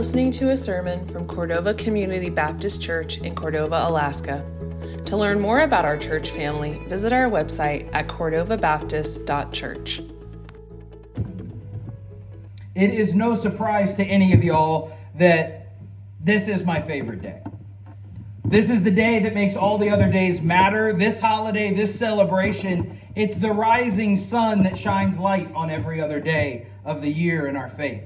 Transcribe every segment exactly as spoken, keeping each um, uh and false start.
listening to a sermon from Cordova Community Baptist Church in Cordova, Alaska. To learn more about our church family, visit our website at cordova baptist dot church. It is no surprise to any of y'all that this is my favorite day. This is the day that makes all the other days matter. This holiday, this celebration, it's the rising sun that shines light on every other day of the year in our faith.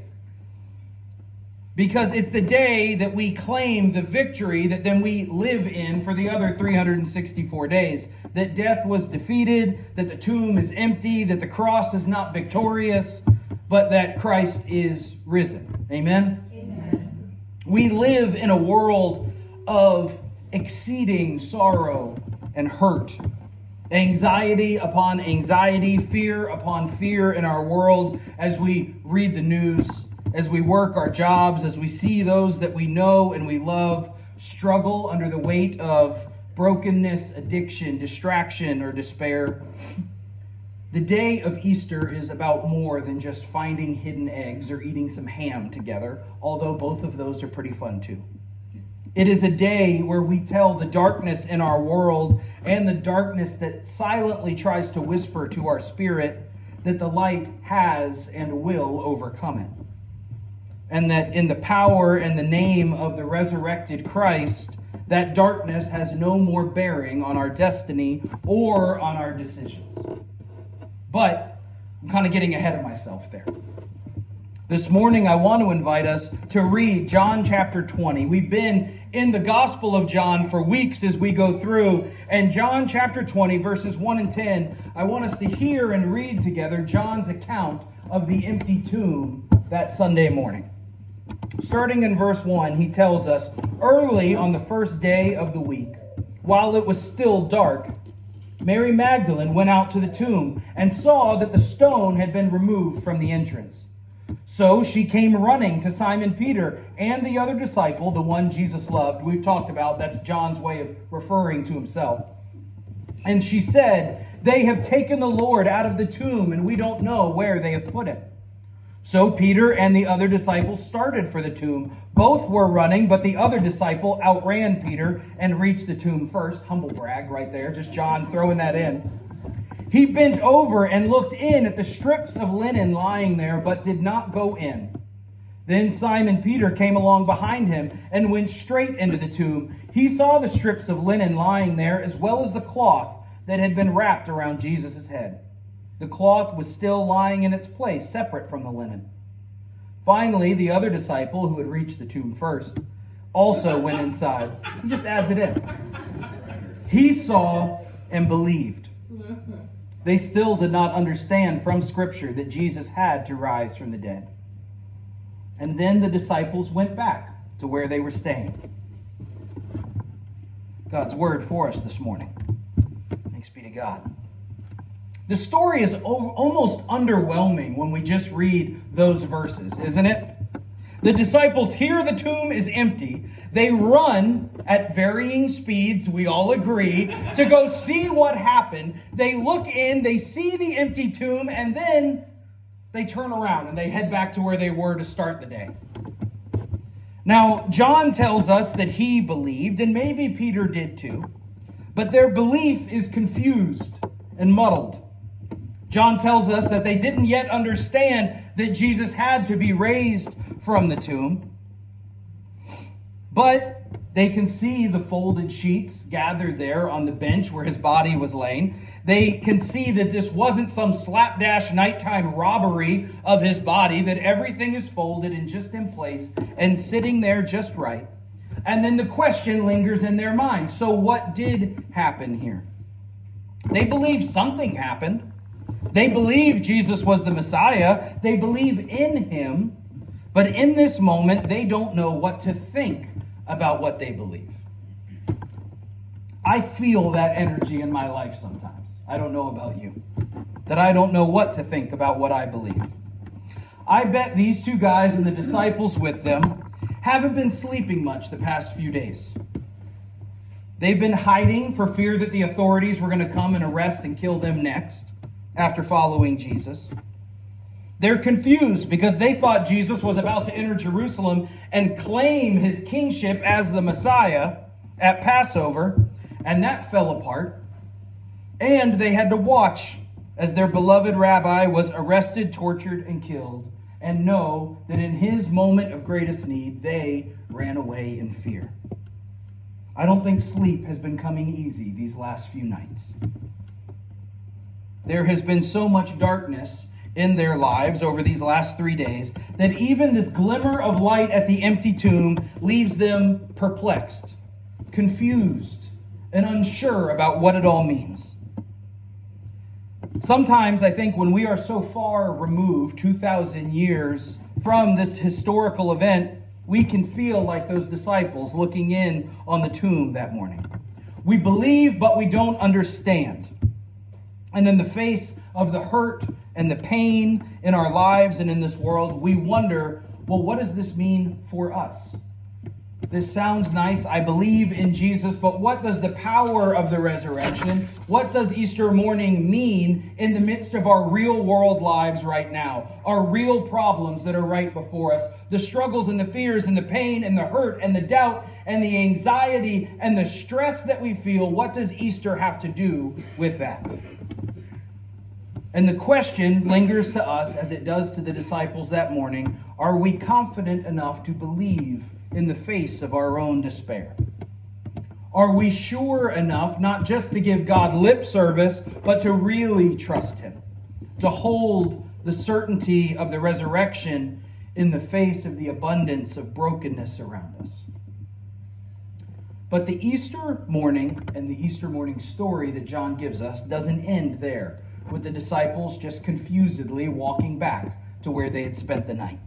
Because it's the day that we claim the victory that then we live in for the other three hundred sixty-four days. That death was defeated, that the tomb is empty, that the cross is not victorious, but that Christ is risen. Amen? Amen. We live in a world of exceeding sorrow and hurt. Anxiety upon anxiety, fear upon fear in our world as we read the news, as we work our jobs, as we see those that we know and we love struggle under the weight of brokenness, addiction, distraction, or despair. The day of Easter is about more than just finding hidden eggs or eating some ham together, although both of those are pretty fun too. It is a day where we tell the darkness in our world and the darkness that silently tries to whisper to our spirit that the light has and will overcome it. And that in the power and the name of the resurrected Christ, that darkness has no more bearing on our destiny or on our decisions. But I'm kind of getting ahead of myself there. This morning, I want to invite us to read John chapter twenty. We've been in the Gospel of John for weeks as we go through. And John chapter twenty, verses one and ten, I want us to hear and read together John's account of the empty tomb that Sunday morning. Starting in verse one, he tells us, "Early on the first day of the week, while it was still dark, Mary Magdalene went out to the tomb and saw that the stone had been removed from the entrance. So she came running to Simon Peter and the other disciple, the one Jesus loved." We've talked about that's John's way of referring to himself. "And she said, 'They have taken the Lord out of the tomb, and we don't know where they have put him.' So Peter and the other disciple started for the tomb. Both were running, but the other disciple outran Peter and reached the tomb first." Humble brag right there, just John throwing that in. "He bent over and looked in at the strips of linen lying there, but did not go in. Then Simon Peter came along behind him and went straight into the tomb. He saw the strips of linen lying there, as well as the cloth that had been wrapped around Jesus' head. The cloth was still lying in its place, separate from the linen. Finally, the other disciple, who had reached the tomb first, also went inside." He just adds it in. "He saw and believed." They still did not understand from Scripture that Jesus had to rise from the dead. And then the disciples went back to where they were staying. God's word for us this morning. Thanks be to God. The story is o- almost underwhelming when we just read those verses, isn't it? The disciples hear the tomb is empty. They run at varying speeds, we all agree, to go see what happened. They look in, they see the empty tomb, and then they turn around and they head back to where they were to start the day. Now, John tells us that he believed, and maybe Peter did too, but their belief is confused and muddled. John tells us that they didn't yet understand that Jesus had to be raised from the tomb. But they can see the folded sheets gathered there on the bench where his body was laying. They can see that this wasn't some slapdash nighttime robbery of his body, that everything is folded and just in place and sitting there just right. And then the question lingers in their minds. So what did happen here? They believe something happened. They believe Jesus was the Messiah. They believe in him. But in this moment, they don't know what to think about what they believe. I feel that energy in my life sometimes. I don't know about you. That I don't know what to think about what I believe. I bet these two guys and the disciples with them haven't been sleeping much the past few days. They've been hiding for fear that the authorities were going to come and arrest and kill them next after following Jesus. They're confused because they thought Jesus was about to enter Jerusalem and claim his kingship as the Messiah at Passover, and that fell apart. And they had to watch as their beloved rabbi was arrested, tortured, and killed, and know that in his moment of greatest need, they ran away in fear. I don't think sleep has been coming easy these last few nights. There has been so much darkness in their lives over these last three days that even this glimmer of light at the empty tomb leaves them perplexed, confused, and unsure about what it all means. Sometimes I think when we are so far removed, two thousand years from this historical event, we can feel like those disciples looking in on the tomb that morning. We believe, but we don't understand. And in the face of the hurt and the pain in our lives and in this world, we wonder, well, what does this mean for us? This sounds nice. I believe in Jesus, but what does the power of the resurrection, what does Easter morning mean in the midst of our real world lives right now? Our real problems that are right before us, the struggles and the fears and the pain and the hurt and the doubt and the anxiety and the stress that we feel. What does Easter have to do with that? And the question lingers to us as it does to the disciples that morning. Are we confident enough to believe in the face of our own despair? Are we sure enough not just to give God lip service, but to really trust him, to hold the certainty of the resurrection in the face of the abundance of brokenness around us? But the Easter morning and the Easter morning story that John gives us doesn't end there, with the disciples just confusedly walking back to where they had spent the night.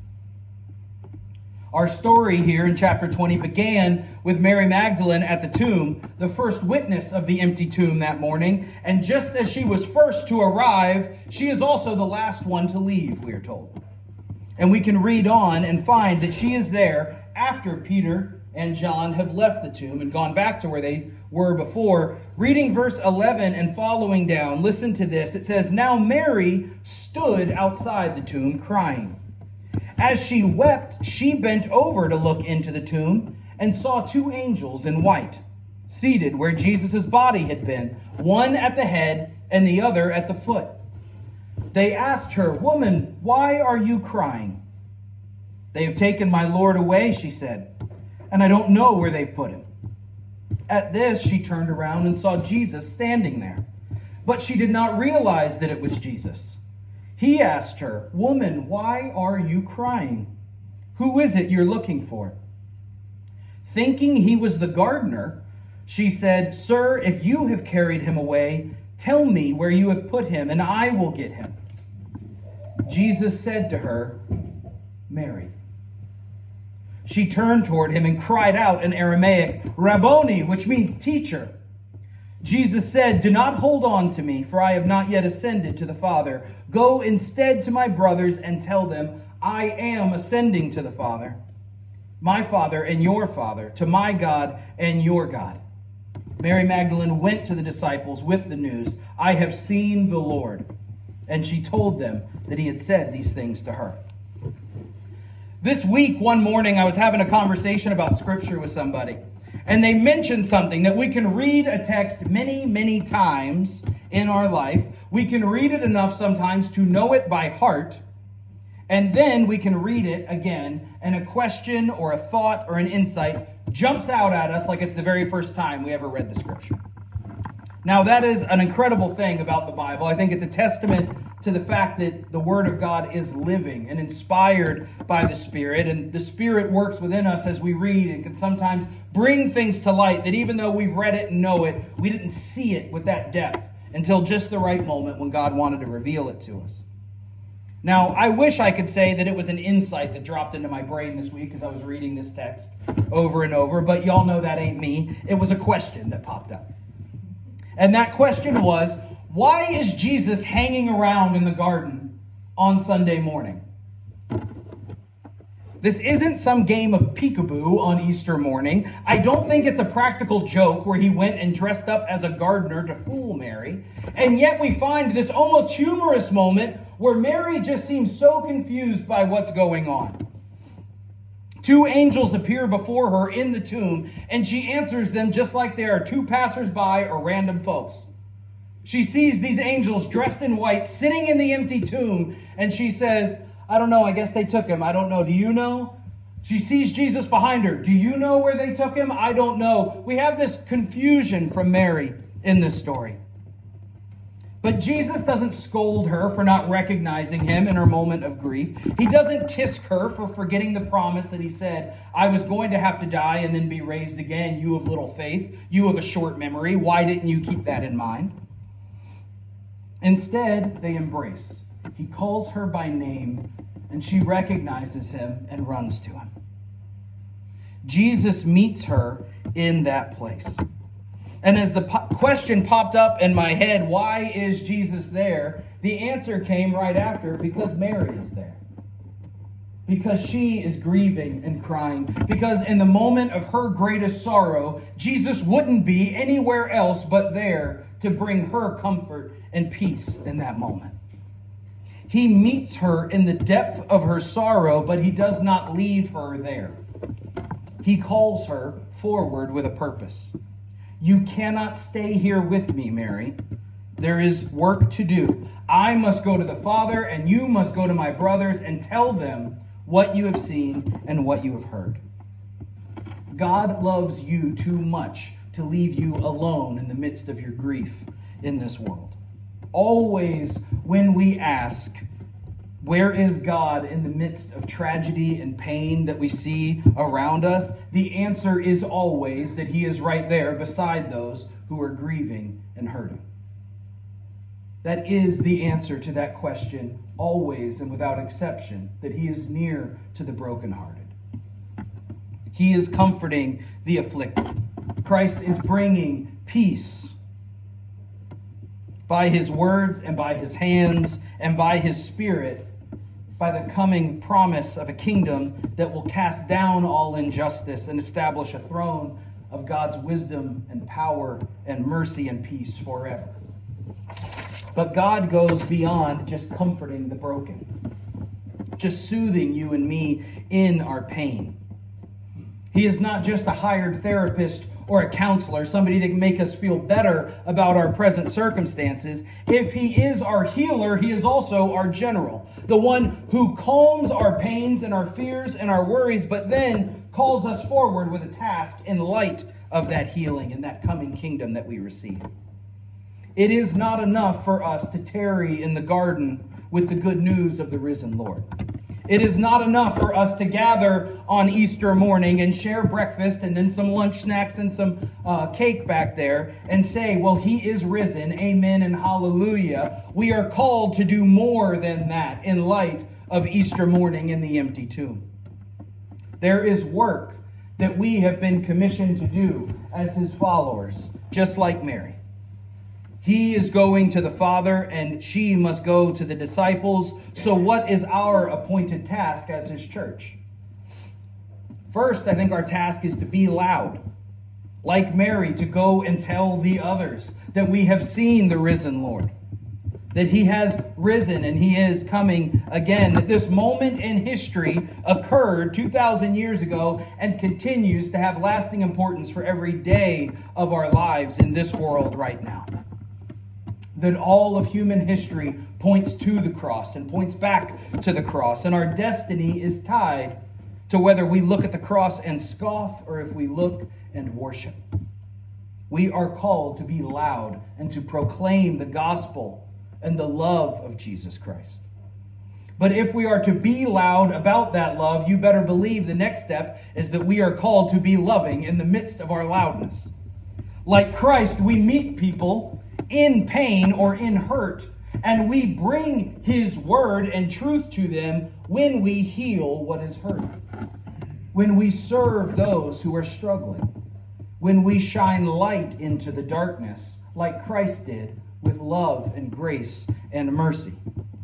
Our story here in chapter twenty began with Mary Magdalene at the tomb, the first witness of the empty tomb that morning. And just as she was first to arrive, she is also the last one to leave, we are told. And we can read on and find that she is there after Peter and John have left the tomb and gone back to where they were before. Reading verse eleven and following down, listen to this. It says, "Now Mary stood outside the tomb crying. As she wept, she bent over to look into the tomb and saw two angels in white, seated where Jesus' body had been, one at the head and the other at the foot. They asked her, 'Woman, why are you crying?' 'They have taken my Lord away,' she said, 'and I don't know where they've put him.' At this, she turned around and saw Jesus standing there, but she did not realize that it was Jesus. He asked her, 'Woman, why are you crying? Who is it you're looking for?' Thinking he was the gardener, she said, 'Sir, if you have carried him away, tell me where you have put him, and I will get him.' Jesus said to her, 'Mary.' She turned toward him and cried out in Aramaic, 'Rabboni,' which means teacher. Jesus said, 'Do not hold on to me, for I have not yet ascended to the Father. Go instead to my brothers and tell them, I am ascending to the Father, my Father and your Father, to my God and your God.' Mary Magdalene went to the disciples with the news, 'I have seen the Lord.' And she told them that he had said these things to her." This week, one morning, I was having a conversation about Scripture with somebody. And they mentioned something that we can read a text many, many times in our life. We can read it enough sometimes to know it by heart. And then we can read it again, and a question or a thought or an insight jumps out at us like it's the very first time we ever read the Scripture. Now, that is an incredible thing about the Bible. I think it's a testament to the fact that the Word of God is living and inspired by the Spirit. And the Spirit works within us as we read and can sometimes bring things to light that even though we've read it and know it, we didn't see it with that depth until just the right moment when God wanted to reveal it to us. Now, I wish I could say that it was an insight that dropped into my brain this week as I was reading this text over and over, but y'all know that ain't me. It was a question that popped up. And that question was, why is Jesus hanging around in the garden on Sunday morning? This isn't some game of peekaboo on Easter morning. I don't think it's a practical joke where he went and dressed up as a gardener to fool Mary. And yet we find this almost humorous moment where Mary just seems so confused by what's going on. Two angels appear before her in the tomb, and she answers them just like they are two passersby or random folks. She sees these angels dressed in white sitting in the empty tomb, and she says, I don't know, I guess they took him. I don't know. Do you know? She sees Jesus behind her. Do you know where they took him? I don't know. We have this confusion from Mary in this story. But Jesus doesn't scold her for not recognizing him in her moment of grief. He doesn't tisk her for forgetting the promise that he said, I was going to have to die and then be raised again, you of little faith, you of a short memory. Why didn't you keep that in mind? Instead, they embrace. He calls her by name, and she recognizes him and runs to him. Jesus meets her in that place. And as the po- question popped up in my head, why is Jesus there? The answer came right after, because Mary is there. Because she is grieving and crying. Because in the moment of her greatest sorrow, Jesus wouldn't be anywhere else but there to bring her comfort and peace in that moment. He meets her in the depth of her sorrow, but he does not leave her there. He calls her forward with a purpose. You cannot stay here with me, Mary. There is work to do. I must go to the Father, and you must go to my brothers and tell them what you have seen and what you have heard. God loves you too much to leave you alone in the midst of your grief in this world. Always when we ask, where is God in the midst of tragedy and pain that we see around us? The answer is always that he is right there beside those who are grieving and hurting. That is the answer to that question, always and without exception, that he is near to the brokenhearted. He is comforting the afflicted. Christ is bringing peace by his words and by his hands and by his Spirit, by the coming promise of a kingdom that will cast down all injustice and establish a throne of God's wisdom and power and mercy and peace forever. But God goes beyond just comforting the broken, just soothing you and me in our pain. He is not just a hired therapist or a counselor, somebody that can make us feel better about our present circumstances. If he is our healer, he is also our general, the one who calms our pains and our fears and our worries, but then calls us forward with a task in light of that healing and that coming kingdom that we receive. It is not enough for us to tarry in the garden with the good news of the risen Lord. It is not enough for us to gather on Easter morning and share breakfast and then some lunch snacks and some uh, cake back there and say, well, he is risen, amen and hallelujah. We are called to do more than that in light of Easter morning in the empty tomb. There is work that we have been commissioned to do as his followers, just like Mary. He is going to the Father, and she must go to the disciples. So what is our appointed task as his church? First, I think our task is to be loud. Like Mary, to go and tell the others that we have seen the risen Lord. That he has risen and he is coming again. That this moment in history occurred two thousand years ago and continues to have lasting importance for every day of our lives in this world right now. That all of human history points to the cross and points back to the cross. And our destiny is tied to whether we look at the cross and scoff or if we look and worship. We are called to be loud and to proclaim the gospel and the love of Jesus Christ. But if we are to be loud about that love, you better believe the next step is that we are called to be loving in the midst of our loudness. Like Christ, we meet people in pain or in hurt, and we bring his word and truth to them when we heal what is hurt, when we serve those who are struggling, when we shine light into the darkness like Christ did with love and grace and mercy.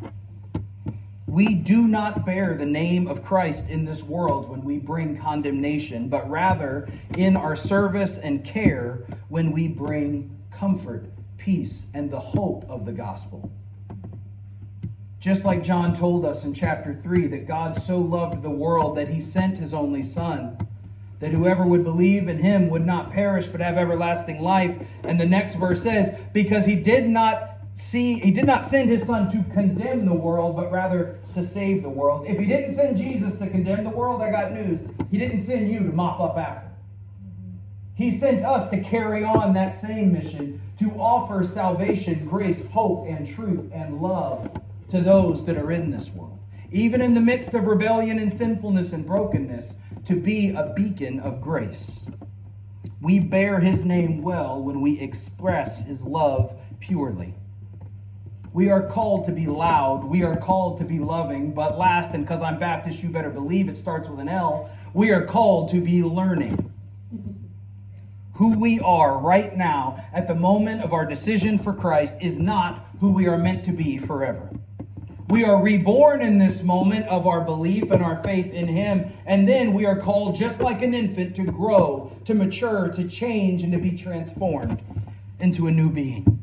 We do not bear the name of Christ in this world when we bring condemnation, but rather in our service and care when we bring comfort, peace, and the hope of the gospel. Just like John told us in chapter three, that God so loved the world that he sent his only Son, that whoever would believe in him would not perish but have everlasting life. And the next verse says, because he did not see, he did not send his Son to condemn the world, but rather to save the world. If he didn't send Jesus to condemn the world, I got news. He didn't send you to mop up after. He sent us to carry on that same mission, to offer salvation, grace, hope, and truth, and love to those that are in this world. Even in the midst of rebellion and sinfulness and brokenness, to be a beacon of grace. We bear his name well when we express his love purely. We are called to be loud. We are called to be loving. But last, and because I'm Baptist, you better believe it starts with an L, we are called to be learning. Who we are right now at the moment of our decision for Christ is not who we are meant to be forever. We are reborn in this moment of our belief and our faith in him. And then we are called, just like an infant, to grow, to mature, to change, and to be transformed into a new being.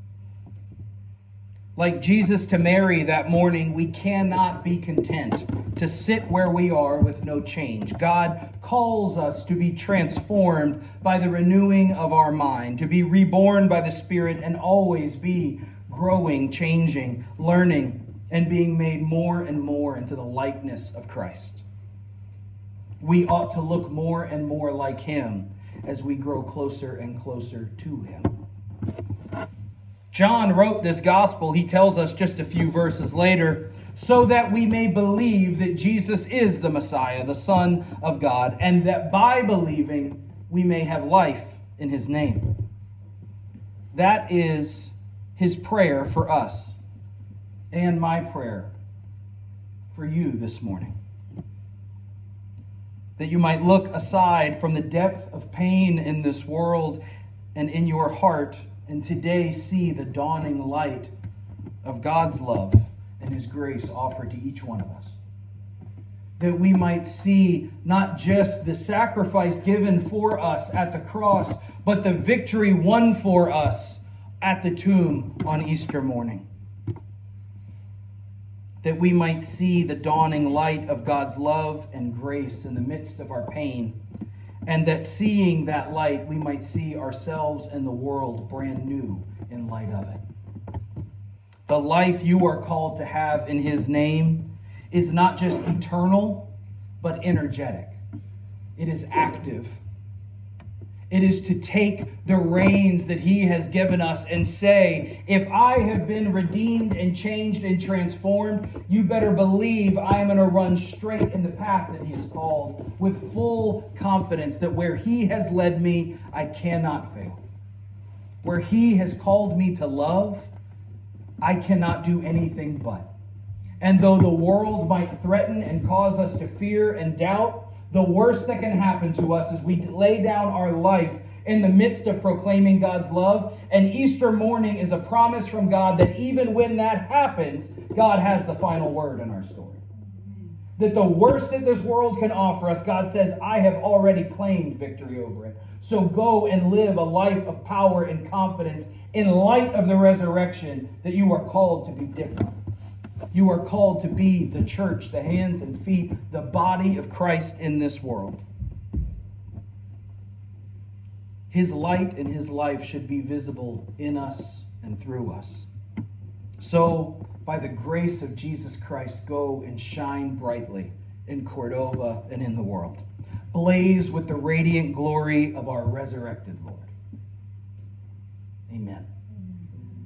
Like Jesus to Mary that morning, we cannot be content to sit where we are with no change. God calls us to be transformed by the renewing of our mind, to be reborn by the Spirit, and always be growing, changing, learning, and being made more and more into the likeness of Christ. We ought to look more and more like him as we grow closer and closer to him. John wrote this gospel, he tells us just a few verses later, so that we may believe that Jesus is the Messiah, the Son of God, and that by believing we may have life in his name. That is his prayer for us. And my prayer for you this morning. That you might look aside from the depth of pain in this world and in your heart, and today see the dawning light of God's love and his grace offered to each one of us. That we might see not just the sacrifice given for us at the cross, but the victory won for us at the tomb on Easter morning. That we might see the dawning light of God's love and grace in the midst of our pain, and that seeing that light, we might see ourselves and the world brand new in light of it. The life you are called to have in his name is not just eternal, but energetic. It is active. It is to take the reins that he has given us and say, if I have been redeemed and changed and transformed, you better believe I'm going to run straight in the path that he has called with full confidence that where he has led me, I cannot fail. Where he has called me to love, I cannot do anything but. And though the world might threaten and cause us to fear and doubt, the worst that can happen to us is we lay down our life in the midst of proclaiming God's love. And Easter morning is a promise from God that even when that happens, God has the final word in our story. That the worst that this world can offer us, God says, I have already claimed victory over it. So go and live a life of power and confidence in light of the resurrection, that you are called to be different. You are called to be the church, the hands and feet, the body of Christ in this world. His light and his life should be visible in us and through us. So, by the grace of Jesus Christ, go and shine brightly in Cordova and in the world. Blaze with the radiant glory of our resurrected Lord. Amen.